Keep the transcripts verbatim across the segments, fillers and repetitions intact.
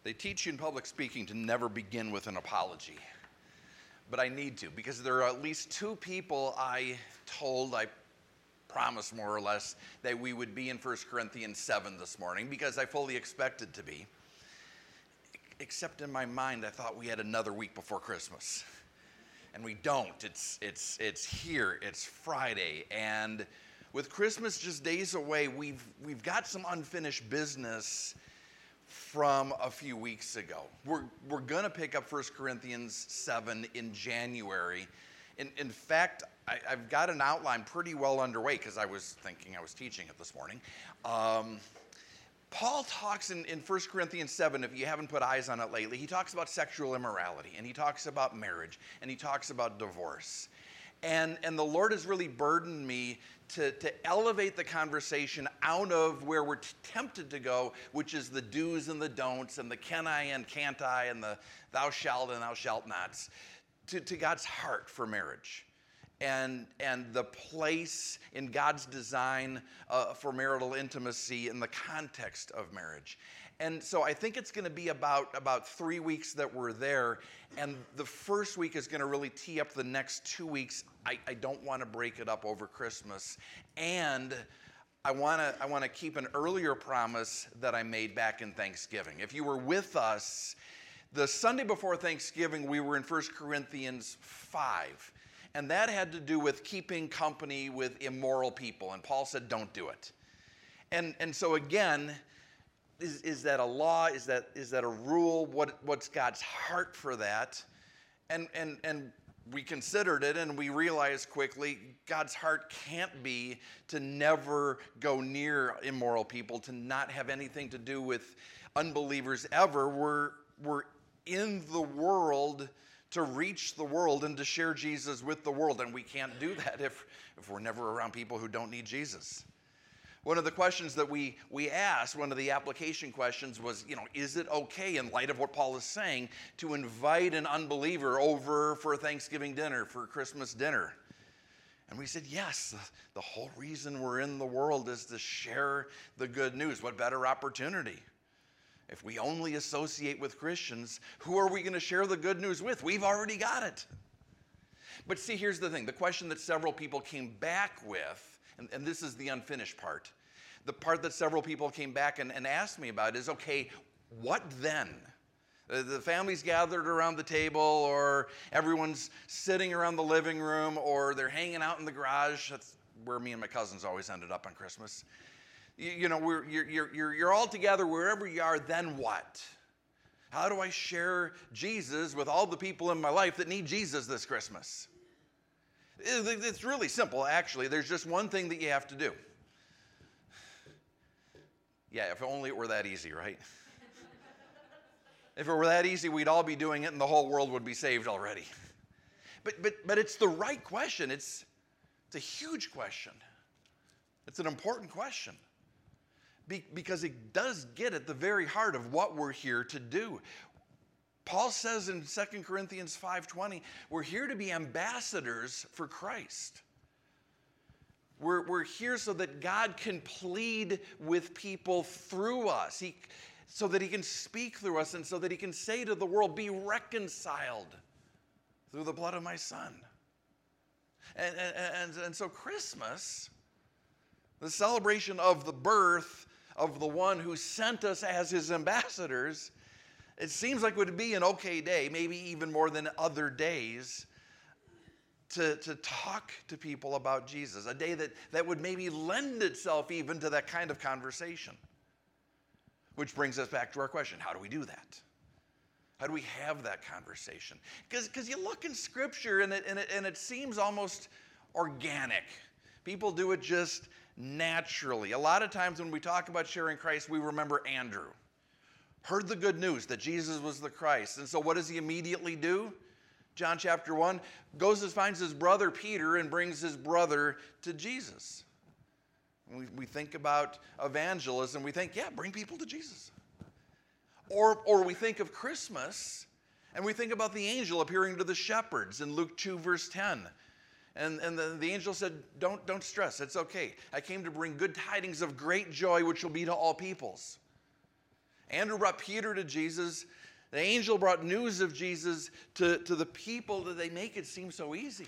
They teach you in public speaking to never begin with an apology. But I need to, because there are at least two people I told, I promised more or less, that we would be in First Corinthians seven this morning, because I fully expected to be. Except in my mind, I thought we had another week before Christmas. And we don't. It's, it's, it's here. It's Friday. And with Christmas just days away, we've, we've got some unfinished business from a few weeks ago. We're, we're going to pick up First Corinthians seven in January. In, in fact, I, I've got an outline pretty well underway because I was thinking I was teaching it this morning. Um, Paul talks in, in First Corinthians seven, if you haven't put eyes on it lately, he talks about sexual immorality, and he talks about marriage, and he talks about divorce. And, and the Lord has really burdened me to, to elevate the conversation out of where we're t- tempted to go, which is the do's and the don'ts, and the can I and can't I, and the thou shalt and thou shalt nots, to, to God's heart for marriage. And, and the place in God's design uh, for marital intimacy in the context of marriage. And so I think it's going to be about, about three weeks that we're there. And the first week is going to really tee up the next two weeks. I, I don't want to break it up over Christmas. And I want to I want to keep an earlier promise that I made back in Thanksgiving. If you were with us, the Sunday before Thanksgiving, we were in First Corinthians five. And that had to do with keeping company with immoral people. And Paul said, don't do it. And, and so again, is, is that a law? Is that, is that a rule? What, what's God's heart for that? And, and, and we considered it, and we realized quickly God's heart can't be to never go near immoral people, to not have anything to do with unbelievers ever. We're, we're in the world to reach the world and to share Jesus with the world. And we can't do that if, if we're never around people who don't need Jesus. One of the questions that we, we asked, one of the application questions was, you know, is it okay in light of what Paul is saying to invite an unbeliever over for a Thanksgiving dinner, for Christmas dinner? And we said, yes, the, the whole reason we're in the world is to share the good news. What better opportunity? If we only associate with Christians, who are we going to share the good news with? We've already got it. But see, here's the thing. The question that several people came back with, and, and this is the unfinished part, the part that several people came back and, and asked me about is, okay, what then? The, the family's gathered around the table, or everyone's sitting around the living room, or they're hanging out in the garage. That's where me and my cousins always ended up on Christmas. You know, we're, you're, you're, you're all together wherever you are, then what? How do I share Jesus with all the people in my life that need Jesus this Christmas? It's really simple, actually. There's just one thing that you have to do. Yeah, if only it were that easy, right? If it were that easy, we'd all be doing it and the whole world would be saved already. But, but, but it's the right question. It's, it's a huge question. It's an important question. Be, because it does get at the very heart of what we're here to do. Paul says in Second Corinthians five twenty, we're here to be ambassadors for Christ. We're, we're here so that God can plead with people through us, he, so that he can speak through us, and so that he can say to the world, be reconciled through the blood of my Son. And, and, and, and so Christmas, the celebration of the birth of the one who sent us as his ambassadors, it seems like it would be an okay day, maybe even more than other days, to, to talk to people about Jesus. A day that, that would maybe lend itself even to that kind of conversation. Which brings us back to our question, how do we do that? How do we have that conversation? Because you look in Scripture and it, and, it, and it seems almost organic. People do it just naturally. A lot of times when we talk about sharing Christ, we remember Andrew. Heard the good news that Jesus was the Christ. And so what does he immediately do? John chapter one, goes and finds his brother Peter and brings his brother to Jesus. We, we think about evangelism, we think, yeah, bring people to Jesus. Or, or we think of Christmas, and we think about the angel appearing to the shepherds in Luke two, verse ten. And, and the, the angel said, don't, don't stress, it's okay. I came to bring good tidings of great joy, which will be to all peoples. Andrew brought Peter to Jesus. The angel brought news of Jesus to, to the people that they make it seem so easy.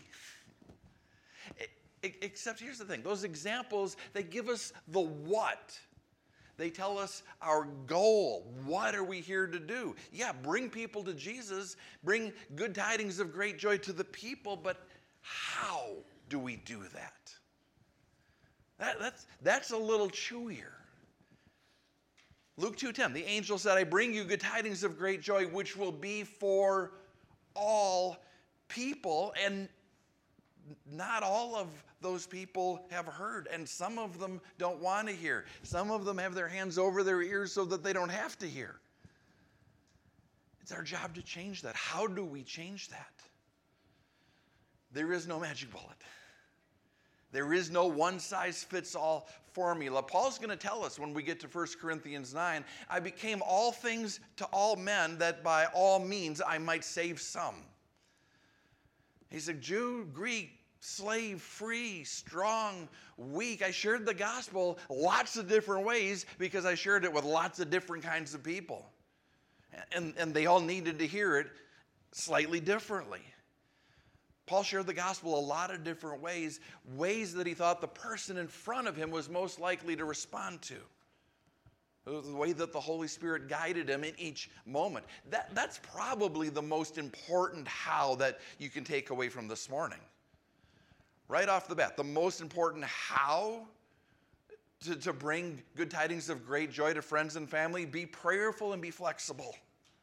Except here's the thing. Those examples, they give us the what. They tell us our goal. What are we here to do? Yeah, bring people to Jesus. Bring good tidings of great joy to the people. But how do we do that? that that's, that's a little chewier. Luke two ten, the angel said, I bring you good tidings of great joy, which will be for all people. And not all of those people have heard, and some of them don't want to hear. Some of them have their hands over their ears so that they don't have to hear. It's our job to change that. How do we change that? There is no magic bullet. There is no one-size-fits-all formula. Paul's going to tell us when we get to First Corinthians nine, I became all things to all men that by all means I might save some. He said, Jew, Greek, slave, free, strong, weak. I shared the gospel lots of different ways because I shared it with lots of different kinds of people. And, and they all needed to hear it slightly differently. Paul shared the gospel a lot of different ways, ways that he thought the person in front of him was most likely to respond to. The way that the Holy Spirit guided him in each moment. That, that's probably the most important how that you can take away from this morning. Right off the bat, the most important how to, to bring good tidings of great joy to friends and family, be prayerful and be flexible.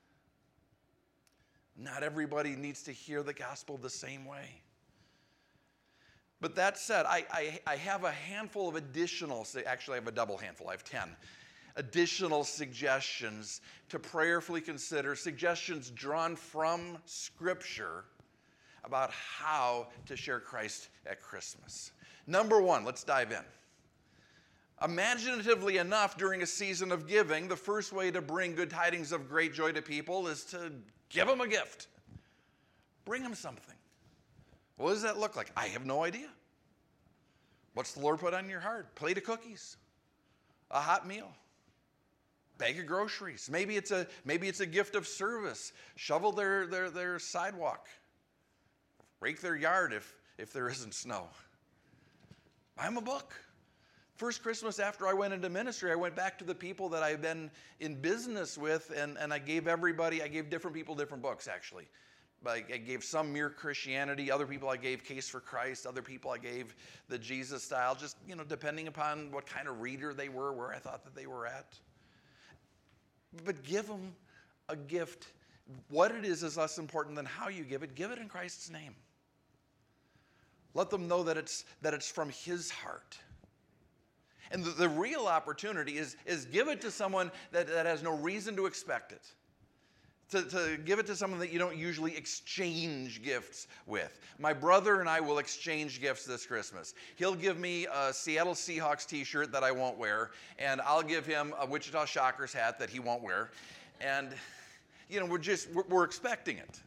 Not everybody needs to hear the gospel the same way. But that said, I, I, I have a handful of additional, actually I have a double handful, I have ten. Additional suggestions to prayerfully consider, suggestions drawn from Scripture about how to share Christ at Christmas. Number one, let's dive in. Imaginatively enough, during a season of giving, the first way to bring good tidings of great joy to people is to give them a gift. Bring them something. What does that look like? I have no idea. What's the Lord put on your heart? Plate of cookies, a hot meal, bag of groceries. Maybe it's a maybe it's a gift of service. Shovel their their their sidewalk. Rake their yard if if there isn't snow. Buy them a book. First Christmas after I went into ministry, I went back to the people that I've been in business with, and, and I gave everybody, I gave different people different books, actually. I, I gave some Mere Christianity, other people I gave Case for Christ, other people I gave the Jesus style, just, you know, depending upon what kind of reader they were, where I thought that they were at. But give them a gift. What it is is less important than how you give it. Give it in Christ's name. Let them know that it's, that it's from His heart. And the, the real opportunity is, is give it to someone that, that has no reason to expect it. To, to give it to someone that you don't usually exchange gifts with. My brother and I will exchange gifts this Christmas. He'll give me a Seattle Seahawks t-shirt that I won't wear, and I'll give him a Wichita Shockers hat that he won't wear. And, you know, we're just, we're, we're expecting it.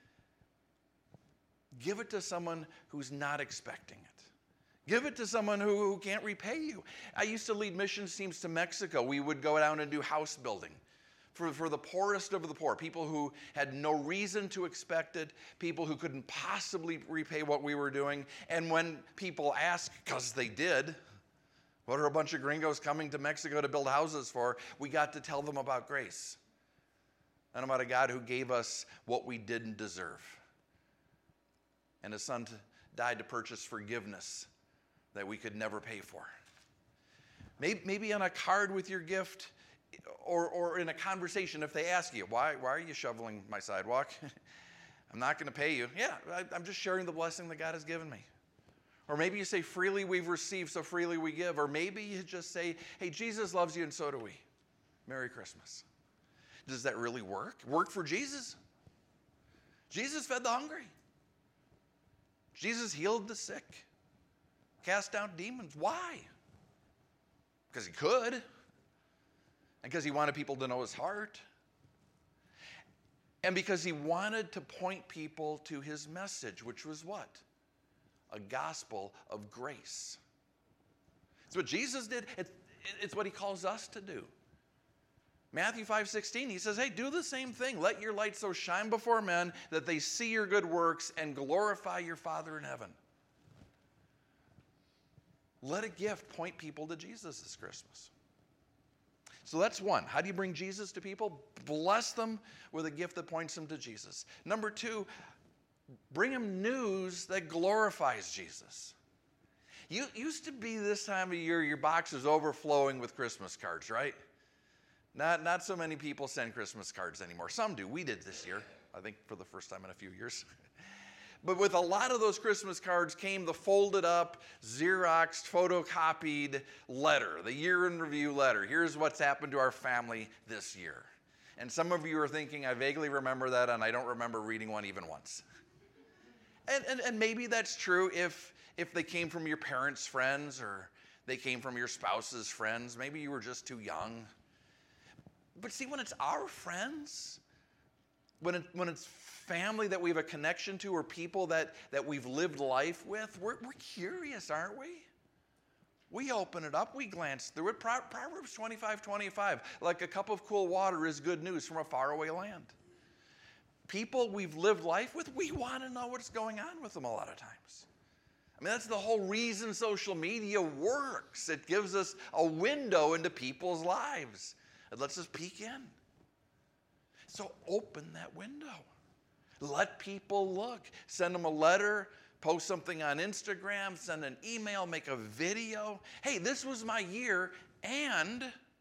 Give it to someone who's not expecting it. Give it to someone who, who can't repay you. I used to lead missions teams to Mexico. We would go down and do house building for, for the poorest of the poor, people who had no reason to expect it, people who couldn't possibly repay what we were doing. And when people ask, because they did, what are a bunch of gringos coming to Mexico to build houses for? We got to tell them about grace and about a God who gave us what we didn't deserve. And His Son died to purchase forgiveness that we could never pay for. Maybe, maybe on a card with your gift, or, or in a conversation if they ask you, why, why are you shoveling my sidewalk? I'm not going to pay you. Yeah, I, I'm just sharing the blessing that God has given me. Or maybe you say, freely we've received, so freely we give. Or maybe you just say, hey, Jesus loves you and so do we. Merry Christmas. Does that really work? Work for Jesus? Jesus fed the hungry. Jesus healed the sick. Cast out demons. Why? Because He could. And because He wanted people to know His heart. And because He wanted to point people to His message, which was what? A gospel of grace. It's what Jesus did. It's, it's what He calls us to do. Matthew five sixteen, he says, hey, do the same thing. Let your light so shine before men that they see your good works and glorify your Father in heaven. Let a gift point people to Jesus this Christmas. So that's one. How do you bring Jesus to people? Bless them with a gift that points them to Jesus. Number two, bring them news that glorifies Jesus. You used to be this time of year, your box is overflowing with Christmas cards, right? Not, not so many people send Christmas cards anymore. Some do. We did this year, I think for the first time in a few years. But with a lot of those Christmas cards came the folded up, Xeroxed, photocopied letter, the year in review letter. Here's what's happened to our family this year. And some of you are thinking, I vaguely remember that, and I don't remember reading one even once. And, and, and maybe that's true if, if they came from your parents' friends or they came from your spouse's friends. Maybe you were just too young. But see, when it's our friends, when, it, when it's family that we have a connection to or people that, that we've lived life with, we're, we're curious, aren't we? We open it up, we glance through it. Proverbs twenty-five twenty-five, like a cup of cool water is good news from a faraway land. People we've lived life with, we want to know what's going on with them a lot of times. I mean, that's the whole reason social media works. It gives us a window into people's lives. It lets us peek in. So open that window. Let people look. Send them a letter, post something on Instagram, send an email, make a video. Hey, this was my year, and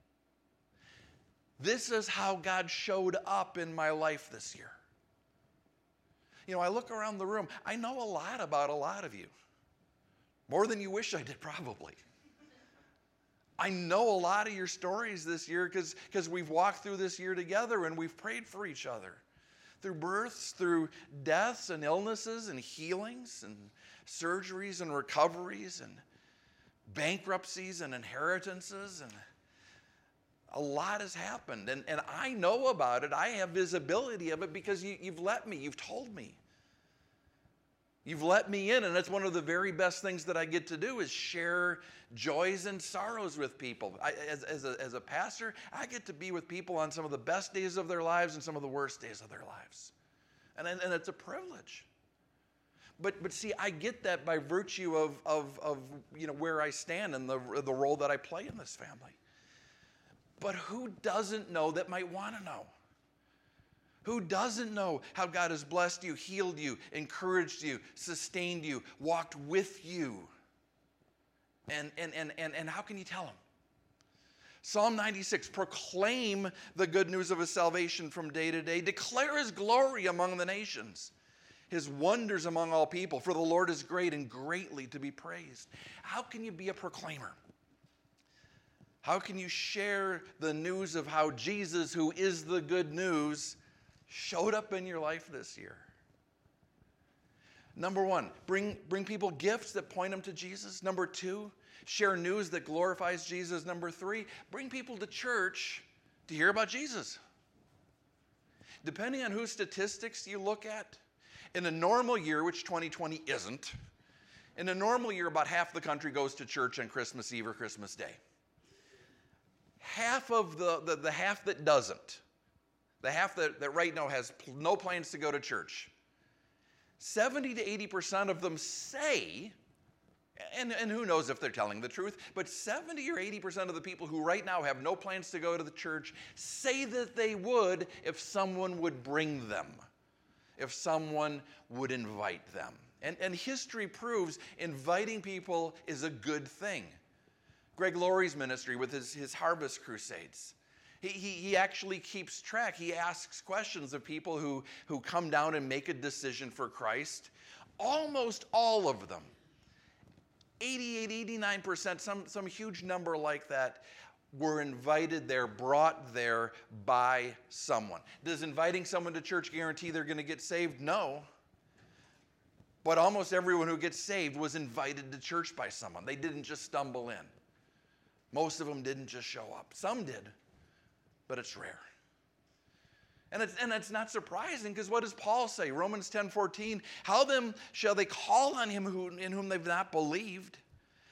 this is how God showed up in my life this year. You know, I look around the room. I know a lot about a lot of you. More than you wish I did, probably. I know a lot of your stories this year because because we've walked through this year together and we've prayed for each other. Through births, through deaths and illnesses and healings and surgeries and recoveries and bankruptcies and inheritances. And a lot has happened. And, and I know about it. I have visibility of it because you, you've let me. You've told me. You've let me in, and that's one of the very best things that I get to do is share joys and sorrows with people. I, as, as, a, as a pastor, I get to be with people on some of the best days of their lives and some of the worst days of their lives. And, and, and it's a privilege. But, but see, I get that by virtue of, of, of you know, where I stand and the, the role that I play in this family. But who doesn't know that might want to know? Who doesn't know how God has blessed you, healed you, encouraged you, sustained you, walked with you? And, and, and, and, and how can you tell them? Psalm ninety-six, proclaim the good news of his salvation from day to day. Declare his glory among the nations, his wonders among all people. For the Lord is great and greatly to be praised. How can you be a proclaimer? How can you share the news of how Jesus, who is the good news, showed up in your life this year? Number one, bring, bring people gifts that point them to Jesus. Number two, share news that glorifies Jesus. Number three, bring people to church to hear about Jesus. Depending on whose statistics you look at, in a normal year, which twenty twenty isn't, in a normal year, about half the country goes to church on Christmas Eve or Christmas Day. Half of the, the, the half that doesn't, the half that, that right now has pl- no plans to go to church, seventy to eighty percent of them say, and, and who knows if they're telling the truth, but seventy or eighty percent of the people who right now have no plans to go to the church say that they would if someone would bring them, if someone would invite them. And, and history proves inviting people is a good thing. Greg Laurie's ministry with his, his harvest crusades, He, he, he actually keeps track. He asks questions of people who, who come down and make a decision for Christ. Almost all of them, eighty-eight, eighty-nine percent, some, some huge number like that, were invited there, brought there by someone. Does inviting someone to church guarantee they're going to get saved? No. But almost everyone who gets saved was invited to church by someone. They didn't just stumble in. Most of them didn't just show up. Some did. But it's rare. And it's, and it's not surprising because what does Paul say? Romans ten fourteen, how then shall they call on him who, in whom they've not believed?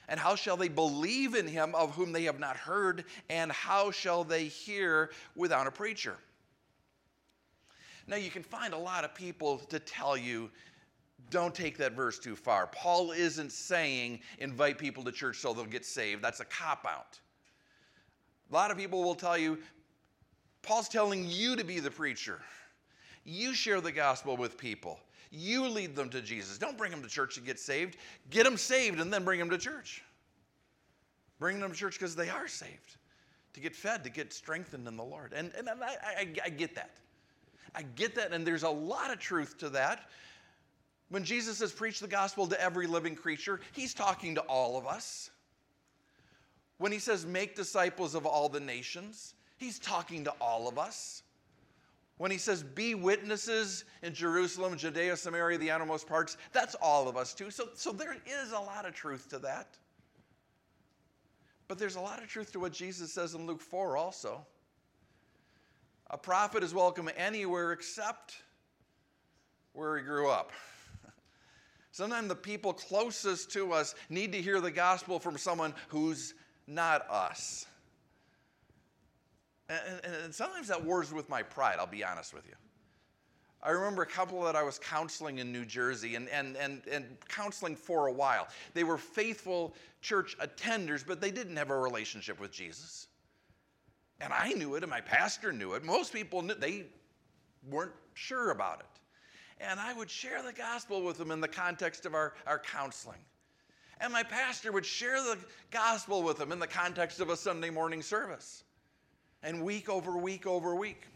And how shall they believe in him of whom they have not heard? And how shall they hear without a preacher? Now, you can find a lot of people to tell you, don't take that verse too far. Paul isn't saying invite people to church so they'll get saved. That's a cop-out. A lot of people will tell you, Paul's telling you to be the preacher. You share the gospel with people. You lead them to Jesus. Don't bring them to church to get saved. Get them saved and then bring them to church. Bring them to church because they are saved, to get fed, to get strengthened in the Lord. And, and I, I, I get that. I get that, and there's a lot of truth to that. When Jesus says preach the gospel to every living creature, he's talking to all of us. When he says make disciples of all the nations, he's talking to all of us. When he says be witnesses in Jerusalem, Judea, Samaria, the outermost parts, that's all of us too. So, so there is a lot of truth to that. But there's a lot of truth to what Jesus says in Luke four also. A prophet is welcome anywhere except where he grew up. Sometimes the people closest to us need to hear the gospel from someone who's not us. And, and, and sometimes that wars with my pride, I'll be honest with you. I remember a couple that I was counseling in New Jersey and, and, and, and counseling for a while. They were faithful church attenders, but they didn't have a relationship with Jesus. And I knew it, and my pastor knew it. Most people knew, they weren't sure about it. And I would share the gospel with them in the context of our, our counseling. And my pastor would share the gospel with them in the context of a Sunday morning service. And week over week over week.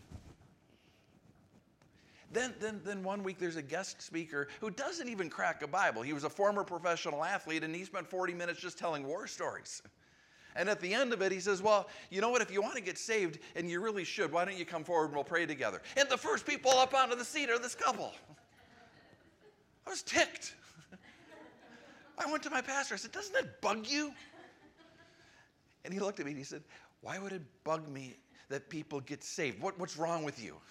Then, then, then one week there's a guest speaker who doesn't even crack a Bible. He was a former professional athlete, and he spent forty minutes just telling war stories. And at the end of it, he says, well, you know what? If you want to get saved, and you really should, why don't you come forward and we'll pray together? And the first people up onto the seat are this couple. I was ticked. I went to my pastor. I said, doesn't that bug you? And he looked at me and he said, why would it bug me that people get saved? What, what's wrong with you?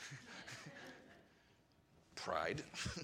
Pride.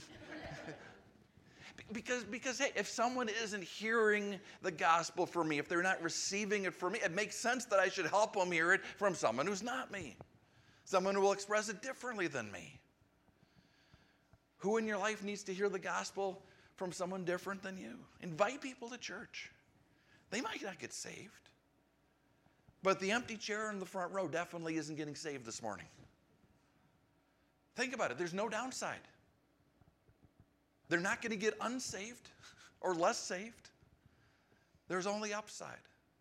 Because, because, hey, if someone isn't hearing the gospel from me, if they're not receiving it from me, it makes sense that I should help them hear it from someone who's not me. Someone who will express it differently than me. Who in your life needs to hear the gospel from someone different than you? Invite people to church. They might not get saved. But the empty chair in the front row definitely isn't getting saved this morning. Think about it. There's no downside. They're not going to get unsaved or less saved. There's only upside.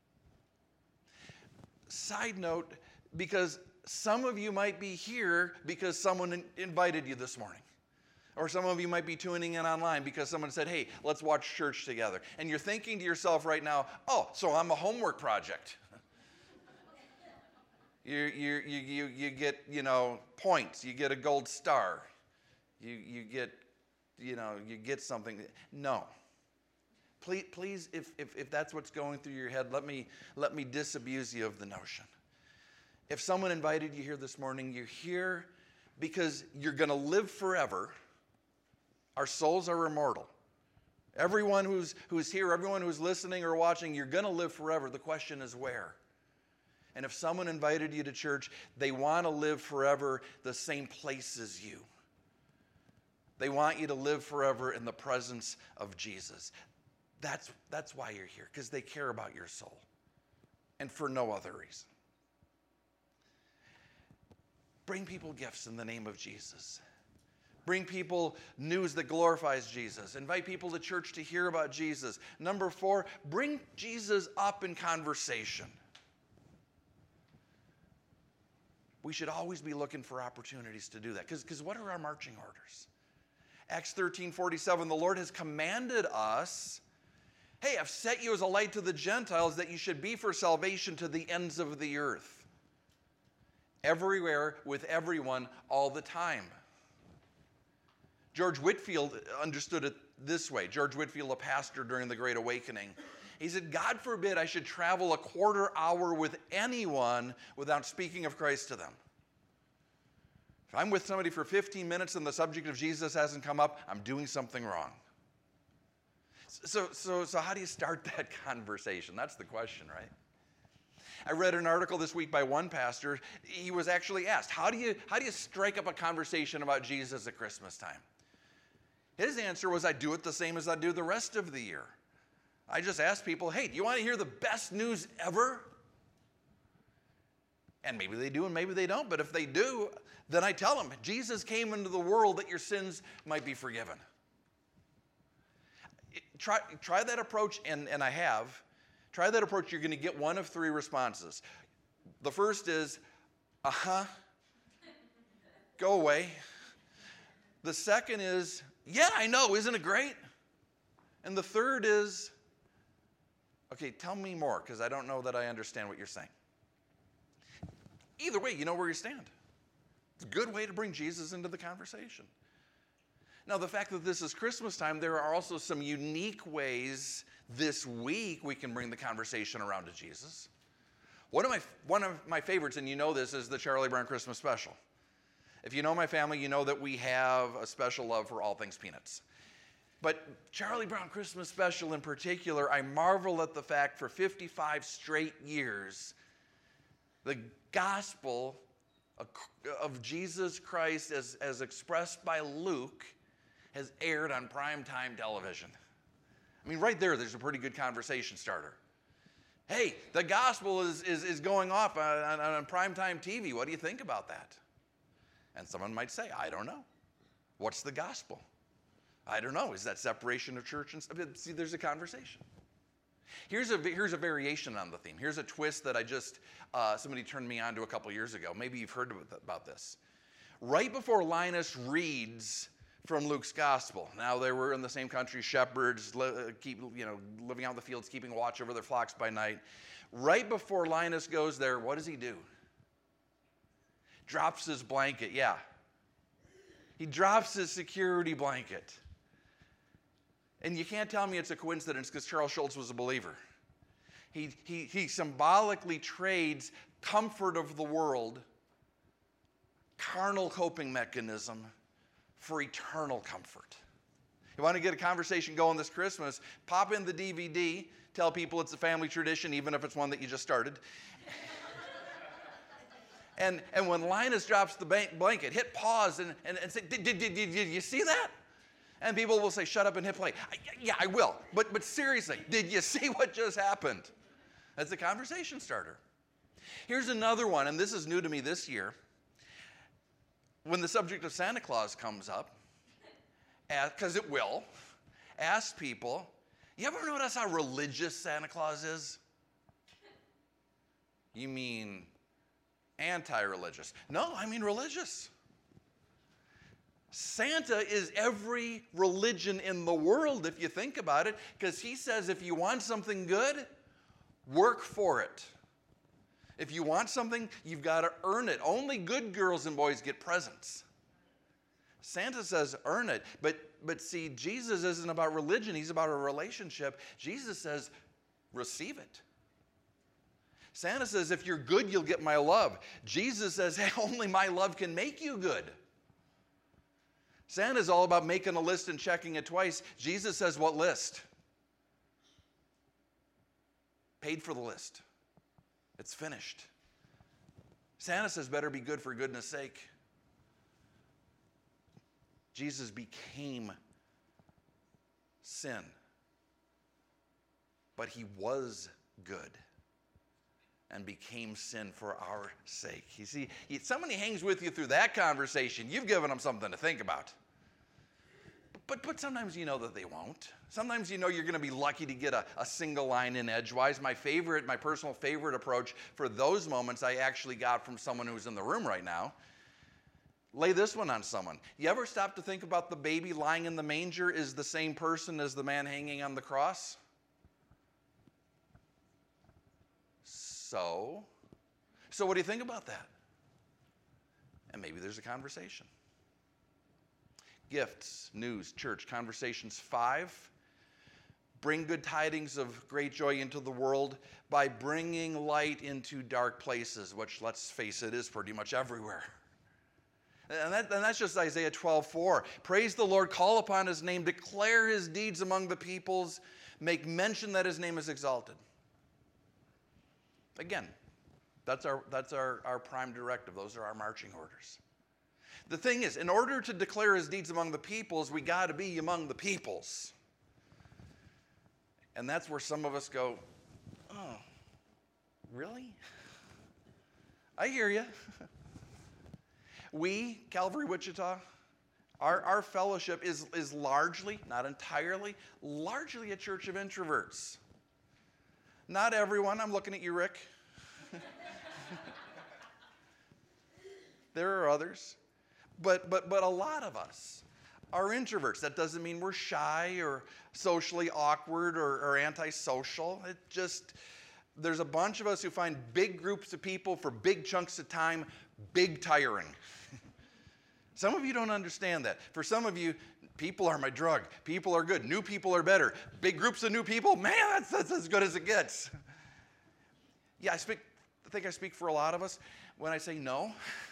Side note, because some of you might be here because someone in- invited you this morning. Or some of you might be tuning in online because someone said, hey, let's watch church together. And you're thinking to yourself right now, oh, so I'm a homework project. you, you, you, you, you get, you know, points. You get a gold star. You, you get... you know, you get something. No. Please, please if, if, if that's what's going through your head, let me, let me disabuse you of the notion. If someone invited you here this morning, you're here because you're going to live forever. Our souls are immortal. Everyone who's, who's here, everyone who's listening or watching, you're going to live forever. The question is where? And if someone invited you to church, they want to live forever the same place as you. They want you to live forever in the presence of Jesus. That's, that's why you're here, because they care about your soul, and for no other reason. Bring people gifts in the name of Jesus. Bring people news that glorifies Jesus. Invite people to church to hear about Jesus. Number four, bring Jesus up in conversation. We should always be looking for opportunities to do that, because because what are our marching orders? Acts thirteen forty-seven, the Lord has commanded us, hey, I've set you as a light to the Gentiles that you should be for salvation to the ends of the earth. Everywhere, with everyone, all the time. George Whitefield understood it this way. George Whitefield, a pastor during the Great Awakening. He said, God forbid I should travel a quarter hour with anyone without speaking of Christ to them. If I'm with somebody for fifteen minutes and the subject of Jesus hasn't come up, I'm doing something wrong. So, so, so how do you start that conversation? That's the question, right? I read an article this week by one pastor. He was actually asked, how do you, how do you strike up a conversation about Jesus at Christmas time? His answer was, I do it the same as I do the rest of the year. I just ask people, hey, do you want to hear the best news ever? And maybe they do and maybe they don't. But if they do, then I tell them, Jesus came into the world that your sins might be forgiven. Try, try that approach, and, and I have. Try that approach, you're going to get one of three responses. The first is, uh-huh, go away. The second is, yeah, I know, isn't it great? And the third is, okay, tell me more, because I don't know that I understand what you're saying. Either way, you know where you stand. It's a good way to bring Jesus into the conversation. Now, the fact that this is Christmas time, there are also some unique ways this week we can bring the conversation around to Jesus. One of my, one of my favorites, and you know this, is the Charlie Brown Christmas special. If you know my family, you know that we have a special love for all things peanuts. But Charlie Brown Christmas special in particular, I marvel at the fact for fifty-five straight years, the gospel of Jesus Christ as, as expressed by Luke has aired on primetime television. I mean, right there, there's a pretty good conversation starter. Hey, the gospel is, is, is going off on, on, on primetime T V. What do you think about that? And someone might say, I don't know. What's the gospel? I don't know. Is that separation of church and stuff? See, there's a conversation. Here's a, here's a variation on the theme. Here's a twist that I just, uh, somebody turned me on to a couple years ago. Maybe you've heard about this. Right before Linus reads from Luke's gospel. Now they were in the same country, shepherds, li- keep, you know, living out in the fields, keeping watch over their flocks by night. Right before Linus goes there, what does he do? Drops his blanket, yeah. He drops his security blanket. And you can't tell me it's a coincidence because Charles Schultz was a believer. He, he, he symbolically trades comfort of the world, carnal coping mechanism, for eternal comfort. You want to get a conversation going this Christmas, pop in the D V D, tell people it's a family tradition, even if it's one that you just started. and, and when Linus drops the blanket, hit pause and, and, and say, did, did, did, did you see that? And people will say, shut up and hit play. I, yeah, I will. But, but seriously, did you see what just happened? That's a conversation starter. Here's another one, and this is new to me this year. When the subject of Santa Claus comes up, because it will, ask people, you ever notice how religious Santa Claus is? You mean anti-religious? No, I mean religious. Santa is every religion in the world, if you think about it, because he says if you want something good, work for it. If you want something, you've got to earn it. Only good girls and boys get presents. Santa says earn it. But, but see, Jesus isn't about religion. He's about a relationship. Jesus says receive it. Santa says if you're good, you'll get my love. Jesus says, hey, only my love can make you good. Santa's all about making a list and checking it twice. Jesus says, what list? Paid for the list. It's finished. Santa says, better be good for goodness sake. Jesus became sin, but he was good and became sin for our sake. You see, if somebody hangs with you through that conversation, you've given them something to think about. But, but sometimes you know that they won't. Sometimes you know you're going to be lucky to get a, a single line in edgewise. My favorite, my personal favorite approach for those moments I actually got from someone who's in the room right now. Lay this one on someone. You ever stop to think about the baby lying in the manger is the same person as the man hanging on the cross? So, so what do you think about that? And maybe there's a conversation. Gifts, news, church, conversations. Five, bring good tidings of great joy into the world by bringing light into dark places, which, let's face it, is pretty much everywhere. And, that, and that's just Isaiah twelve four. Praise the Lord, call upon his name, declare his deeds among the peoples, make mention that his name is exalted. Again, that's our, that's our, our prime directive. Those are our marching orders. The thing is, in order to declare his deeds among the peoples, we got to be among the peoples. And that's where some of us go, oh, really? I hear you. We, Calvary Wichita, our, our fellowship is, is largely, not entirely, largely a church of introverts. Not everyone. I'm looking at you, Rick. There are others. But, but, but a lot of us are introverts. That doesn't mean we're shy or socially awkward or, or antisocial. It just, there's a bunch of us who find big groups of people for big chunks of time big tiring. Some of you don't understand that. For some of you, people are my drug. People are good. New people are better. Big groups of new people, man, that's, that's as good as it gets. Yeah, I speak. I think I speak for a lot of us when I say no.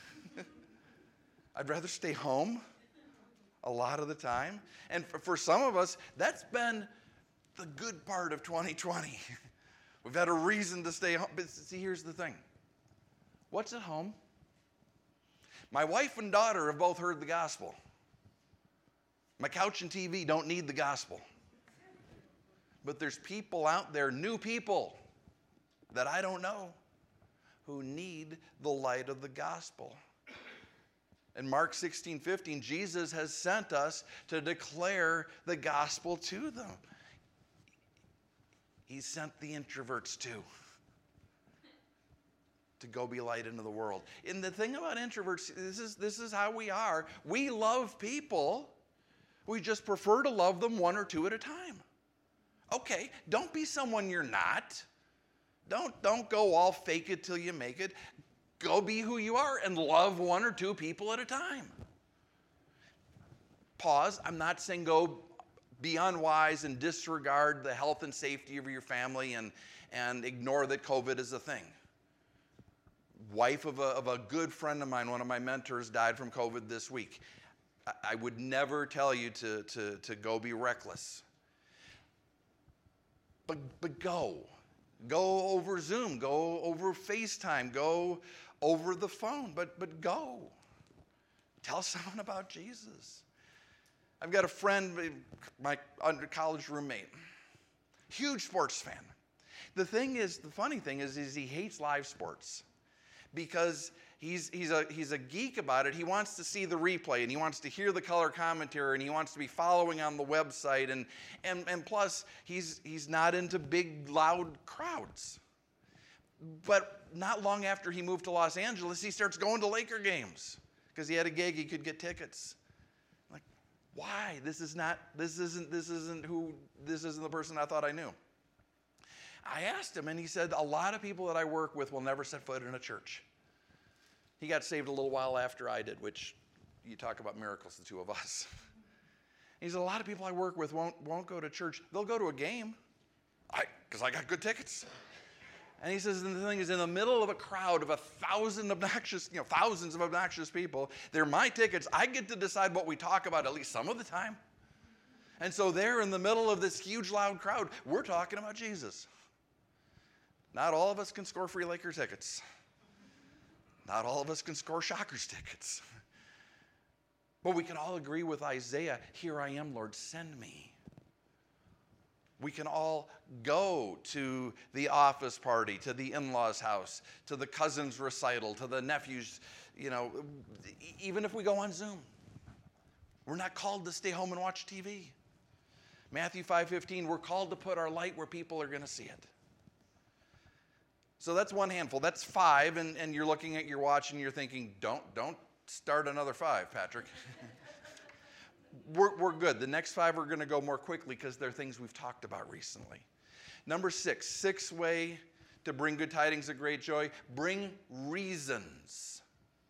I'd rather stay home a lot of the time. And for, for some of us, that's been the good part of twenty twenty. We've had a reason to stay home. But see, here's the thing. What's at home? My wife and daughter have both heard the gospel. My couch and T V don't need the gospel. But there's people out there, new people, that I don't know, who need the light of the gospel. In Mark sixteen fifteen, Jesus has sent us to declare the gospel to them. He sent the introverts too, to go be light into the world. And the thing about introverts, this is, this is how we are. We love people. We just prefer to love them one or two at a time. Okay, don't be someone you're not. Don't, don't go all fake it till you make it. Go be who you are and love one or two people at a time. Pause. I'm not saying go be unwise and disregard the health and safety of your family and, and ignore that COVID is a thing. Wife of a, of a good friend of mine, one of my mentors, died from COVID this week. I, I would never tell you to, to, to go be reckless. But, but go. Go over Zoom. Go over FaceTime. Go over the phone. But, but go. Tell someone about Jesus. I've got a friend, my under college roommate, huge sports fan. The thing is, the funny thing is, is he hates live sports. Because he's, he's, a, he's a geek about it. He wants to see the replay, and he wants to hear the color commentary, and he wants to be following on the website. And, and, and plus, he's, he's not into big, loud crowds. But not long after he moved to Los Angeles, he starts going to Laker games because he had a gig, he could get tickets. Like, why? This is not, this isn't, this isn't who, this isn't the person I thought I knew. I asked him, and he said, a lot of people that I work with will never set foot in a church. He got saved a little while after I did, which you talk about miracles, the two of us. He said, a lot of people I work with won't, won't go to church. They'll go to a game, I because I got good tickets. And he says, and the thing is, in the middle of a crowd of a thousand obnoxious, you know, thousands of obnoxious people, they're my tickets. I get to decide what we talk about at least some of the time. And so there in the middle of this huge, loud crowd, we're talking about Jesus. Not all of us can score free Laker tickets. Not all of us can score Shockers tickets. But we can all agree with Isaiah, here I am, Lord, send me. We can all go to the office party, to the in-laws' house, to the cousin's recital, to the nephew's, you know, even if we go on Zoom. We're not called to stay home and watch T V. Matthew five fifteen, we're called to put our light where people are going to see it. So that's one handful. That's five, and, and you're looking at your watch and you're thinking, don't, don't start another five, Patrick. we're, we're good. The next five are going to go more quickly because they're things we've talked about recently. Number six, sixth way to bring good tidings of great joy, bring reasons.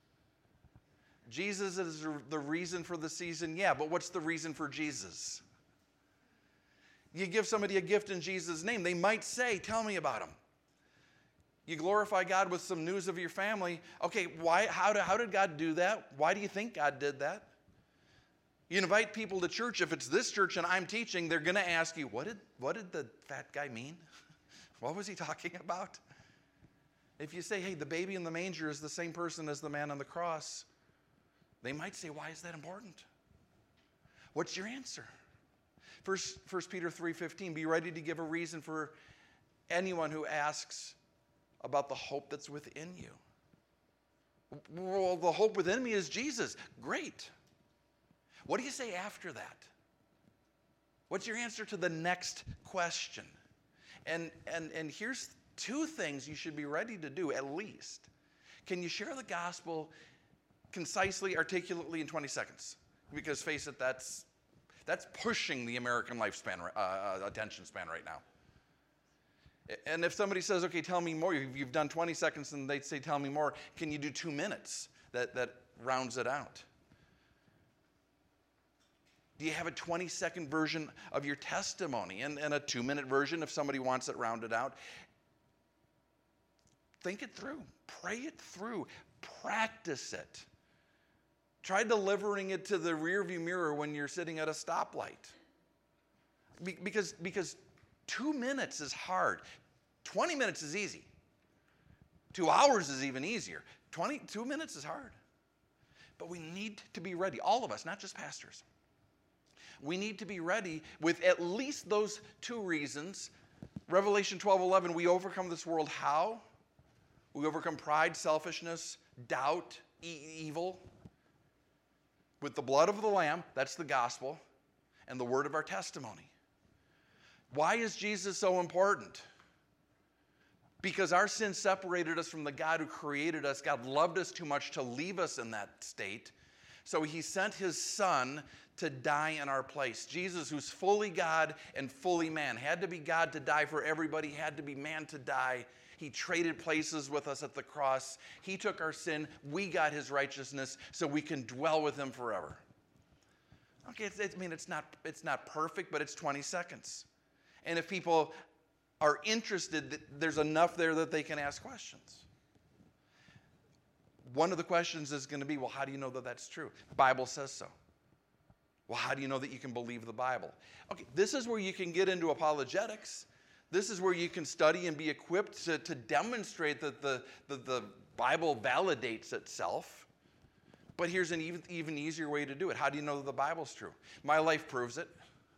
Jesus is the reason for the season, yeah, but what's the reason for Jesus? You give somebody a gift in Jesus' name, they might say, tell me about him. You glorify God with some news of your family. Okay, why? How, do, how did God do that? Why do you think God did that? You invite people to church. If it's this church and I'm teaching, they're going to ask you, what did, what did the fat guy mean? What was he talking about? If you say, hey, the baby in the manger is the same person as the man on the cross, they might say, why is that important? What's your answer? First, First Peter three fifteen, be ready to give a reason for anyone who asks about the hope that's within you. Well, the hope within me is Jesus. Great. What do you say after that? What's your answer to the next question? And, and, and here's two things you should be ready to do at least. Can you share the gospel concisely, articulately in twenty seconds? Because face it, that's, that's pushing the American lifespan, uh, attention span right now. And if somebody says, okay, tell me more, you've done twenty seconds and they say, tell me more, can you do two minutes? That, that rounds it out. Do you have a twenty second version of your testimony and, and a two minute version if somebody wants it rounded out? Think it through. Pray it through. Practice it. Try delivering it to the rearview mirror when you're sitting at a stoplight. Be, because, because two minutes is hard. twenty minutes is easy. Two hours is even easier. twenty-two minutes is hard. But we need to be ready, all of us, not just pastors. We need to be ready with at least those two reasons. Revelation twelve eleven, we overcome this world how? We overcome pride, selfishness, doubt, e- evil. With the blood of the Lamb, that's the gospel, and the word of our testimony. Why is Jesus so important? Because our sin separated us from the God who created us. God loved us too much to leave us in that state. So he sent his son to die in our place. Jesus, who's fully God and fully man, had to be God to die for everybody, had to be man to die. He traded places with us at the cross. He took our sin. We got his righteousness so we can dwell with him forever. Okay, it's, it's, I mean, it's not, it's not perfect, but it's twenty seconds. And if people are interested, there's enough there that they can ask questions. One of the questions is going to be, well, how do you know that that's true? The Bible says so. Well, how do you know that you can believe the Bible? Okay, this is where you can get into apologetics. This is where you can study and be equipped to, to demonstrate that the, the, the Bible validates itself. But here's an even, even easier way to do it. How do you know that the Bible's true? My life proves it.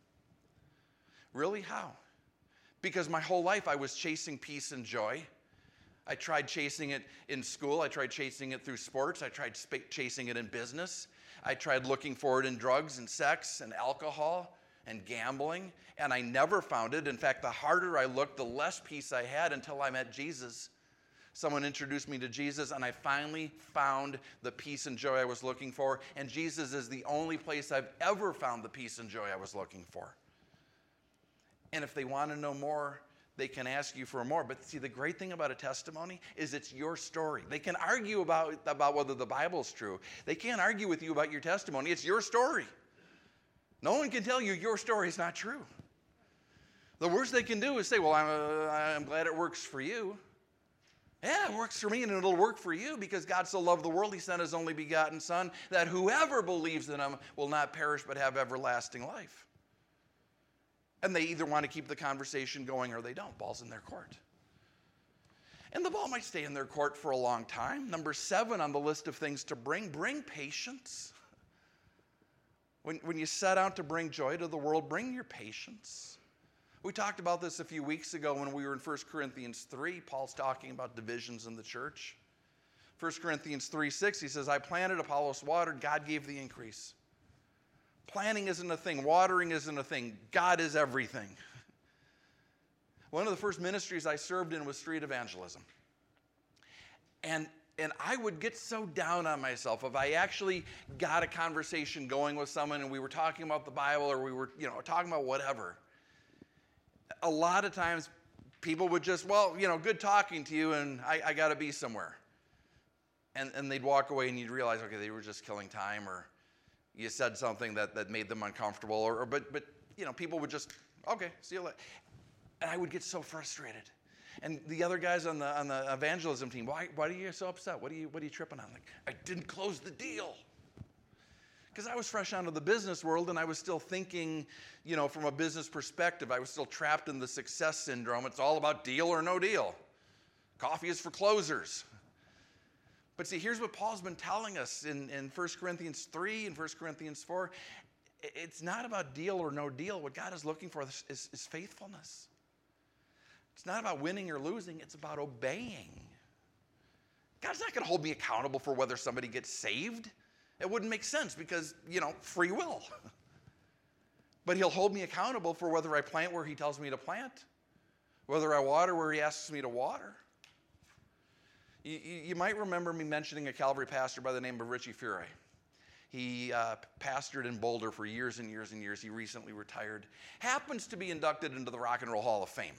Really? How? Because my whole life I was chasing peace and joy. I tried chasing it in school. I tried chasing it through sports. I tried sp- chasing it in business. I tried looking for it in drugs and sex and alcohol and gambling, and I never found it. In fact, the harder I looked, the less peace I had until I met Jesus. Someone introduced me to Jesus, and I finally found the peace and joy I was looking for, and Jesus is the only place I've ever found the peace and joy I was looking for. And if they want to know more, they can ask you for more. But see, the great thing about a testimony is it's your story. They can argue about, about whether the Bible's true. They can't argue with you about your testimony. It's your story. No one can tell you your story is not true. The worst they can do is say, well, I'm, uh, I'm glad it works for you. Yeah, it works for me and it'll work for you because God so loved the world, he sent his only begotten Son, that whoever believes in him will not perish but have everlasting life. And they either want to keep the conversation going or they don't. Ball's in their court. And the ball might stay in their court for a long time. Number seven on the list of things to bring, bring patience. When, when you set out to bring joy to the world, bring your patience. We talked about this a few weeks ago when we were in First Corinthians three. Paul's talking about divisions in the church. First Corinthians three six, he says, I planted, Apollos watered, God gave the increase. Planting isn't a thing. Watering isn't a thing. God is everything. One of the first ministries I served in was street evangelism. And And I would get so down on myself if I actually got a conversation going with someone and we were talking about the Bible or we were, you know, talking about whatever. A lot of times people would just, well, you know, good talking to you and I, I got to be somewhere. And, and they'd walk away and you'd realize, okay, they were just killing time or you said something that, that made them uncomfortable. Or, or but, but, you know, people would just, okay, see you later. And I would get so frustrated. And the other guys on the on the evangelism team, why, why are you so upset? What are you, what are you tripping on? Like, I didn't close the deal. Because I was fresh out of the business world, and I was still thinking, you know, from a business perspective. I was still trapped in the success syndrome. It's all about deal or no deal. Coffee is for closers. But see, here's what Paul's been telling us in, in First Corinthians three and First Corinthians four. It's not about deal or no deal. What God is looking for is, is, is faithfulness. It's not about winning or losing. It's about obeying. God's not going to hold me accountable for whether somebody gets saved. It wouldn't make sense because, you know, free will. But he'll hold me accountable for whether I plant where he tells me to plant, whether I water where he asks me to water. You, you might remember me mentioning a Calvary pastor by the name of Richie Furay. He uh, pastored in Boulder for years and years and years. He recently retired. Happens to be inducted into the Rock and Roll Hall of Fame.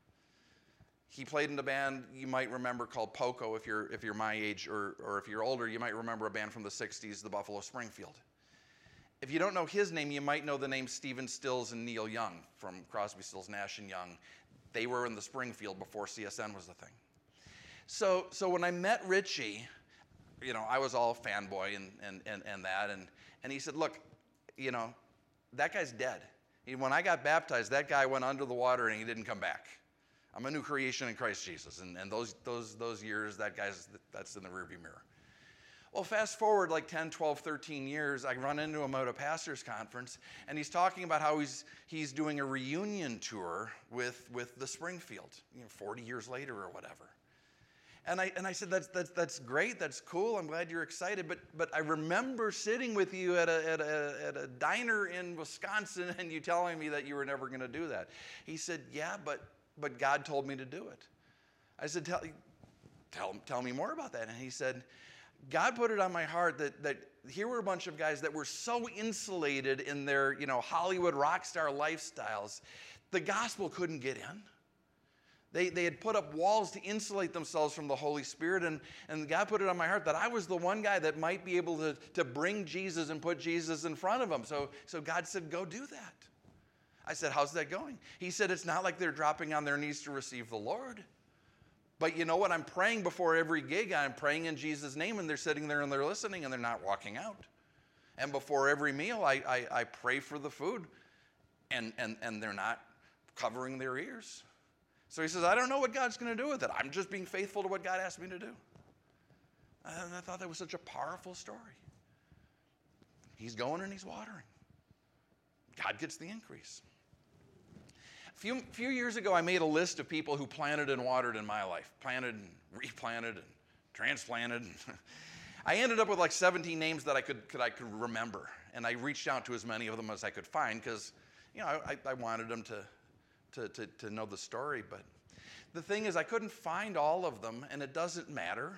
He played in a band you might remember called Poco if you're, if you're my age, or, or if you're older, you might remember a band from the sixties, the Buffalo Springfield. If you don't know his name, you might know the names Stephen Stills and Neil Young from Crosby, Stills, Nash and Young. They were in the Springfield before C S N was the thing. So, so when I met Richie, you know, I was all fanboy and, and, and, and that, and, and he said, look, you know, that guy's dead. He, when I got baptized, that guy went under the water and he didn't come back. I'm a new creation in Christ Jesus. And, and those, those, those years, that guy's, that's in the rearview mirror. Well, fast forward like ten, twelve, thirteen years, I run into him at a pastor's conference, and he's talking about how he's, he's doing a reunion tour with, with the Springfield, you know, forty years later or whatever. And I, and I said, that's, that's, that's great, that's cool, I'm glad you're excited, but, but I remember sitting with you at a, at, a, at a diner in Wisconsin and you telling me that you were never going to do that. He said, yeah, but, but God told me to do it. I said, tell, tell, tell me more about that. And he said, God put it on my heart that, that here were a bunch of guys that were so insulated in their, you know, Hollywood rock star lifestyles, the gospel couldn't get in. They, they had put up walls to insulate themselves from the Holy Spirit, and, and God put it on my heart that I was the one guy that might be able to, to bring Jesus and put Jesus in front of them. So, so God said, go do that. I said, how's that going? He said, it's not like they're dropping on their knees to receive the Lord. But you know what? I'm praying before every gig. I'm praying in Jesus' name, and they're sitting there and they're listening, and they're not walking out. And before every meal, I, I, I pray for the food, and, and, and they're not covering their ears. So he says, I don't know what God's going to do with it. I'm just being faithful to what God asked me to do. And I thought that was such a powerful story. He's going and he's watering. God gets the increase. A few, few years ago, I made a list of people who planted and watered in my life. Planted and replanted and transplanted. I ended up with like seventeen names that I could, could, I could remember. And I reached out to as many of them as I could find because, you know, I, I wanted them to To, to, to know the story. But the thing is, I couldn't find all of them, and it doesn't matter.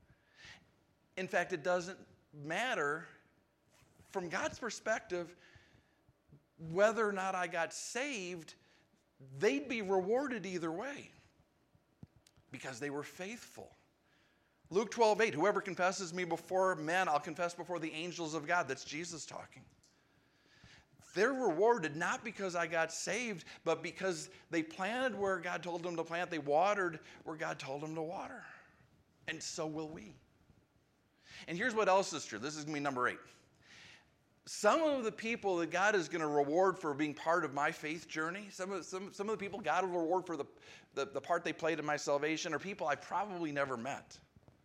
In fact, it doesn't matter from God's perspective whether or not I got saved. They'd be rewarded either way because they were faithful. Luke twelve eight, whoever confesses me before men, I'll confess before the angels of God. That's Jesus talking. They're rewarded not because I got saved, but because they planted where God told them to plant. They watered where God told them to water. And so will we. And here's what else is true. This is going to be number eight. Some of the people that God is going to reward for being part of my faith journey, some of, some, some of the people God will reward for the, the, the part they played in my salvation are people I probably never met.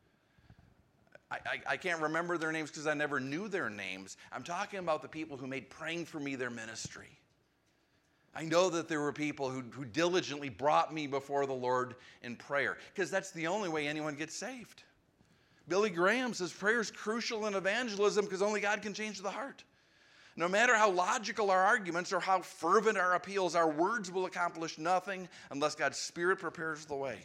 I, I, I can't remember their names because I never knew their names. I'm talking about the people who made praying for me their ministry. I know that there were people who, who diligently brought me before the Lord in prayer because that's the only way anyone gets saved. Billy Graham says prayer is crucial in evangelism because only God can change the heart. No matter how logical our arguments or how fervent our appeals, our words will accomplish nothing unless God's Spirit prepares the way.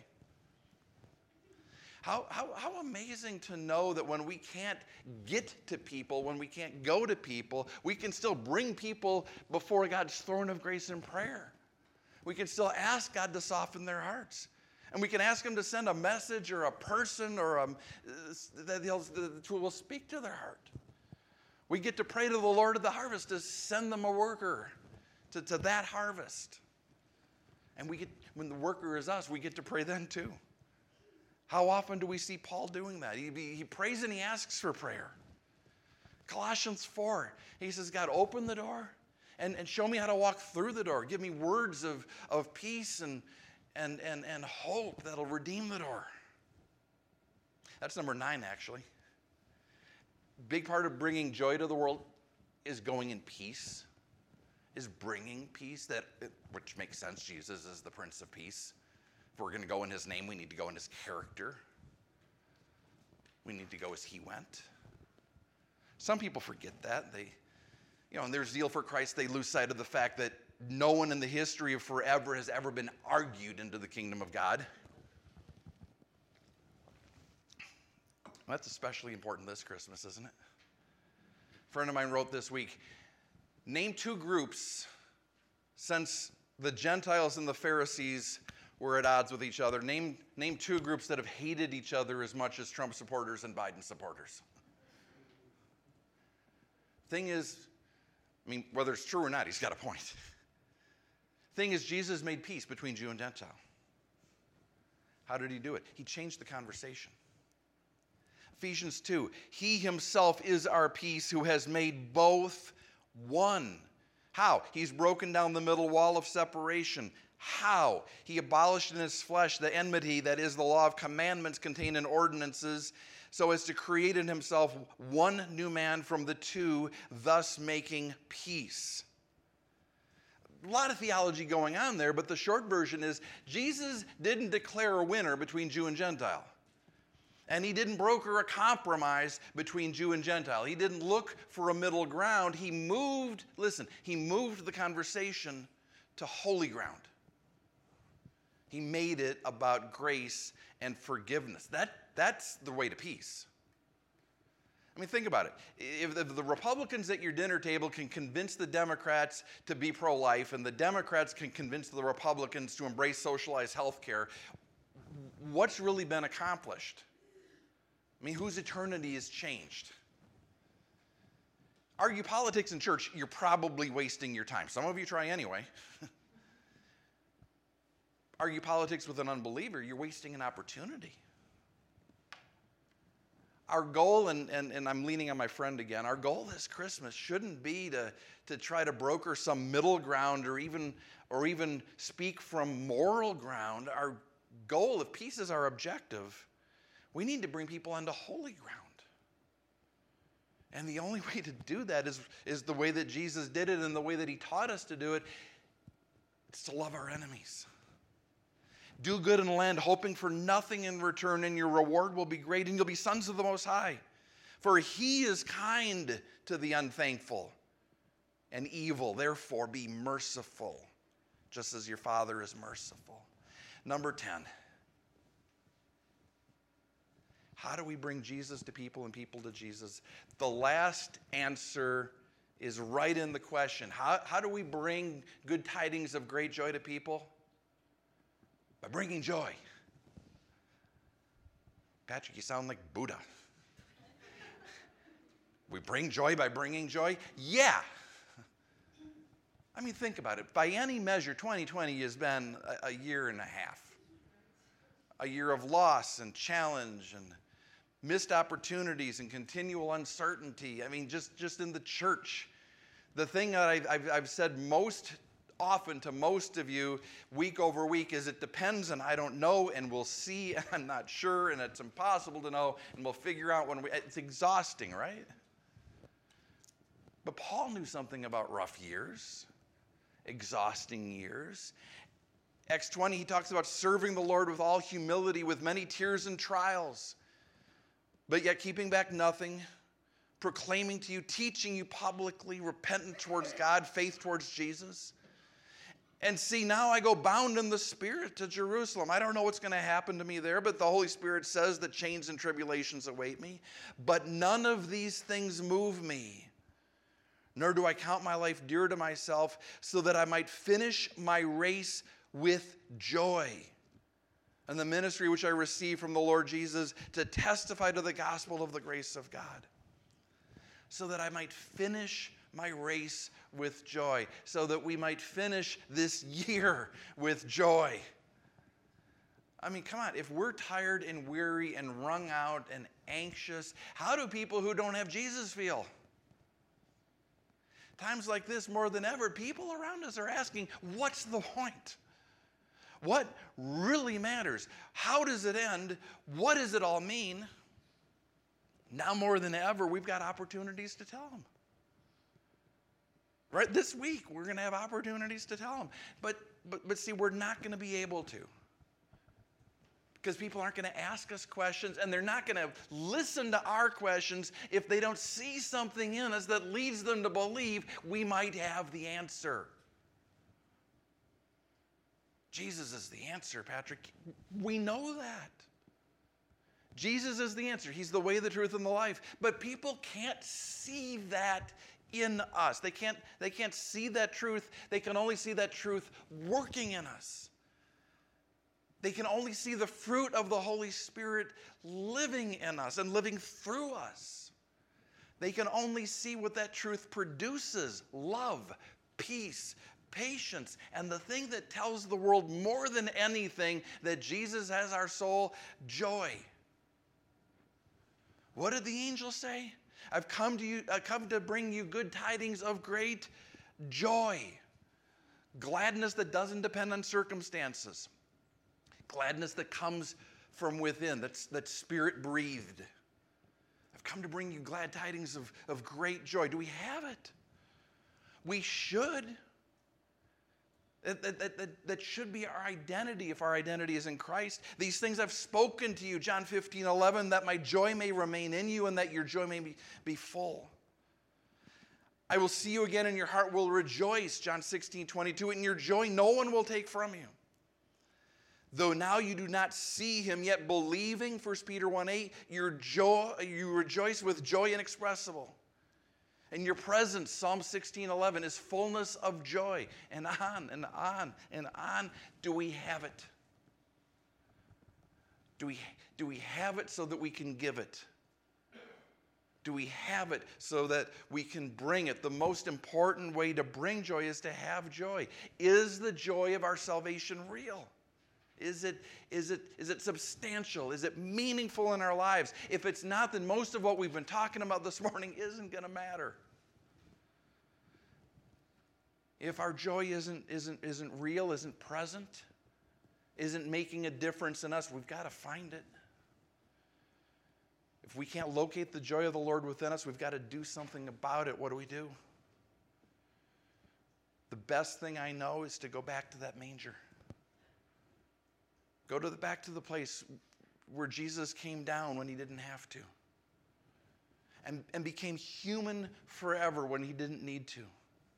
How, how, how amazing to know that when we can't get to people, when we can't go to people, we can still bring people before God's throne of grace in prayer. We can still ask God to soften their hearts. And we can ask Him to send a message or a person or a, that he'll, that will speak to their heart. We get to pray to the Lord of the harvest to send them a worker to, to that harvest. And we get, when the worker is us, we get to pray then too. How often do we see Paul doing that? He, he prays and he asks for prayer. Colossians four, he says, God, open the door and, and show me how to walk through the door. Give me words of, of peace and, and, and, and hope that'll redeem the door. That's number nine, actually. Big part of bringing joy to the world is going in peace, is bringing peace, that, which makes sense. Jesus is the Prince of Peace. If we're going to go in his name, we need to go in his character. We need to go as he went. Some people forget that. They, you know, in their zeal for Christ, they lose sight of the fact that no one in the history of forever has ever been argued into the kingdom of God. That's especially important this Christmas, isn't it? A friend of mine wrote this week, name two groups since the Gentiles and the Pharisees were at odds with each other. Name, name two groups that have hated each other as much as Trump supporters and Biden supporters. Thing is, I mean, whether it's true or not, he's got a point. Thing is, Jesus made peace between Jew and Gentile. How did he do it? He changed the conversation. Ephesians two, he himself is our peace who has made both one. How? He's broken down the middle wall of separation. How? He abolished in his flesh the enmity, that is the law of commandments contained in ordinances, so as to create in himself one new man from the two, thus making peace. A lot of theology going on there, but the short version is Jesus didn't declare a winner between Jew and Gentile. And he didn't broker a compromise between Jew and Gentile. He didn't look for a middle ground. He moved, listen, he moved the conversation to holy ground. He made it about grace and forgiveness. That, that's the way to peace. I mean, think about it. If the, the Republicans at your dinner table can convince the Democrats to be pro-life, and the Democrats can convince the Republicans to embrace socialized health care, what's really been accomplished? I mean, whose eternity is changed? Argue politics in church, you're probably wasting your time. Some of you try anyway. Argue politics with an unbeliever, you're wasting an opportunity. Our goal, and, and, and I'm leaning on my friend again, our goal this Christmas shouldn't be to, to try to broker some middle ground or even, or even speak from moral ground. Our goal, if peace is our objective, we need to bring people onto holy ground. And the only way to do that is, is the way that Jesus did it and the way that he taught us to do it. It's to love our enemies. Do good and lend, hoping for nothing in return, and your reward will be great, and you'll be sons of the Most High. For he is kind to the unthankful and evil. Therefore, be merciful, just as your Father is merciful. Number ten. How do we bring Jesus to people and people to Jesus? The last answer is right in the question. How, how do we bring good tidings of great joy to people? By bringing joy. Patrick, you sound like Buddha. We bring joy by bringing joy? Yeah. I mean, think about it. By any measure, twenty twenty has been a, a year and a half. A year of loss and challenge and missed opportunities and continual uncertainty. I mean, just, just in the church. The thing that I've, I've, I've said most often to most of you week over week is it depends and I don't know and we'll see and I'm not sure and it's impossible to know and we'll figure out when we, it's exhausting, right? But Paul knew something about rough years, exhausting years. Acts twenty, he talks about serving the Lord with all humility, with many tears and trials, but yet keeping back nothing, proclaiming to you, teaching you publicly, repentant towards God, faith towards Jesus. And see, now I go bound in the Spirit to Jerusalem. I don't know what's going to happen to me there, but the Holy Spirit says that chains and tribulations await me. But none of these things move me, nor do I count my life dear to myself, so that I might finish my race with joy and the ministry which I received from the Lord Jesus to testify to the gospel of the grace of God, so that I might finish my race with joy, so that we might finish this year with joy. I mean, come on, if we're tired and weary and wrung out and anxious, how do people who don't have Jesus feel? Times like this, more than ever, people around us are asking, what's the point? What really matters? How does it end? What does it all mean? Now more than ever, we've got opportunities to tell them. Right? This week, we're going to have opportunities to tell them. But, but, but see, we're not going to be able to. Because people aren't going to ask us questions, and they're not going to listen to our questions if they don't see something in us that leads them to believe we might have the answer. Jesus is the answer, Patrick. We know that. Jesus is the answer. He's the way, the truth, and the life. But people can't see that in us. They can't, they can't see that truth. They can only see that truth working in us. They can only see the fruit of the Holy Spirit living in us and living through us. They can only see what that truth produces: love, peace, patience, and the thing that tells the world more than anything that Jesus has our soul: joy. What did the angel say? I've come to you, I've come to bring you good tidings of great joy. Gladness that doesn't depend on circumstances. Gladness that comes from within, that's, that's spirit-breathed. I've come to bring you glad tidings of, of great joy. Do we have it? We should. That, that, that, that should be our identity if our identity is in Christ. These things I've spoken to you, John fifteen eleven, that my joy may remain in you and that your joy may be, be full. I will see you again and your heart will rejoice, John sixteen twenty-two, and your joy no one will take from you. Though now you do not see him, yet believing, First Peter one eight, your joy, you rejoice with joy inexpressible. And your presence, Psalm sixteen eleven, is fullness of joy. And on and on and on. Do we have it? Do we, do we have it so that we can give it? Do we have it so that we can bring it? The most important way to bring joy is to have joy. Is the joy of our salvation real? Is it, is it, is it substantial? Is it meaningful in our lives? If it's not, then most of what we've been talking about this morning isn't going to matter. If our joy isn't, isn't, isn't real, isn't present, isn't making a difference in us, we've got to find it. If we can't locate the joy of the Lord within us, we've got to do something about it. What do we do? The best thing I know is to go back to that manger. Go to the, back to the place where Jesus came down when he didn't have to. And, and became human forever when he didn't need to.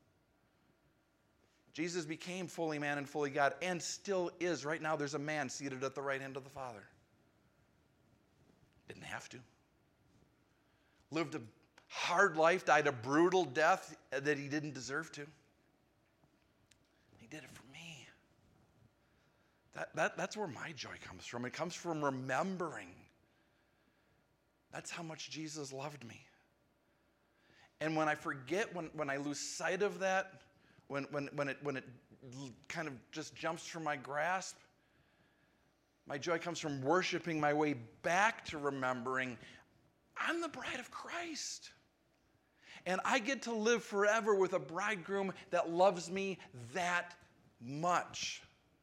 Jesus became fully man and fully God and still is. Right now there's a man seated at the right hand of the Father. Didn't have to. Lived a hard life, died a brutal death that he didn't deserve to. He did it for me. That, that, that's where my joy comes from. It comes from remembering. That's how much Jesus loved me. And when I forget, when, when I lose sight of that, when, when, when, it, when it kind of just jumps from my grasp, my joy comes from worshiping my way back to remembering I'm the bride of Christ. And I get to live forever with a bridegroom that loves me that much.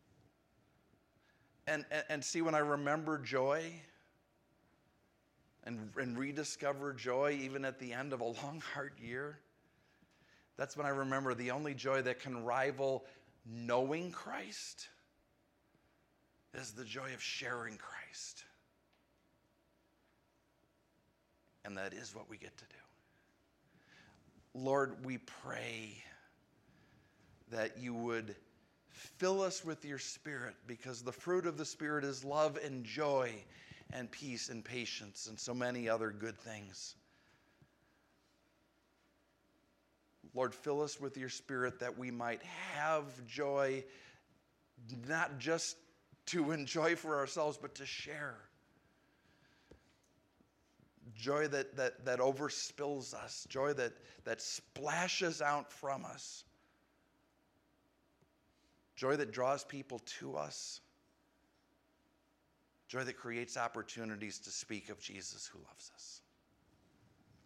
And, and, and see, when I remember joy and, and rediscover joy even at the end of a long, hard year, that's when I remember the only joy that can rival knowing Christ is the joy of sharing Christ. And that is what we get to do. Lord, we pray that you would fill us with your Spirit, because the fruit of the Spirit is love and joy and peace and patience and so many other good things. Lord, fill us with your Spirit that we might have joy, not just to enjoy for ourselves, but to share. Joy that, that, that overspills us, joy that, that splashes out from us, joy that draws people to us. Joy that creates opportunities to speak of Jesus who loves us.